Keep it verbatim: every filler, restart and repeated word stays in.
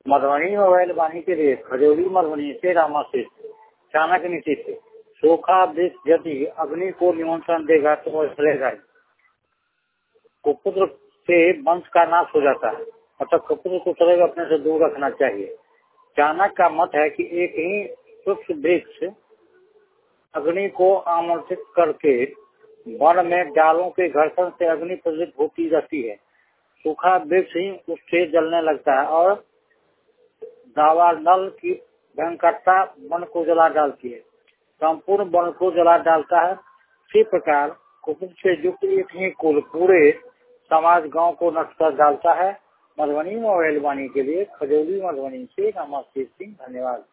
Madhubani mobile वाणी के लिए खजौली मधुबनी से रामाशीष चाणक्य नीति से सूखा वृक्ष यदि अग्नि को निमंत्रण देगा तो वह चलेगा। कुपुत्र से वंश का नाश हो जाता है, मतलब कुपुत्र को चलेगा अपने से दूर रखना चाहिए। चाणक्य का मत है कि एक ही सूक्ष्म वृक्ष अग्नि को आमंत्रित करके वन में डालों के घर्षण से अग्नि प्रज्वलित होती रहती है। सूखा वृक्ष ही उससे जलने लगता है और दावानल की भयंकरता वन को जला डालती है, संपूर्ण वन को जला डालता है। इसी प्रकार कुपुत्र से युक्त एक ही कुल पूरे समाज गांव को नष्ट कर डालता है। मधुबनी मोबाइल वाणी के लिए खजौली मधुबनी से रामाशीष सिंह, धन्यवाद।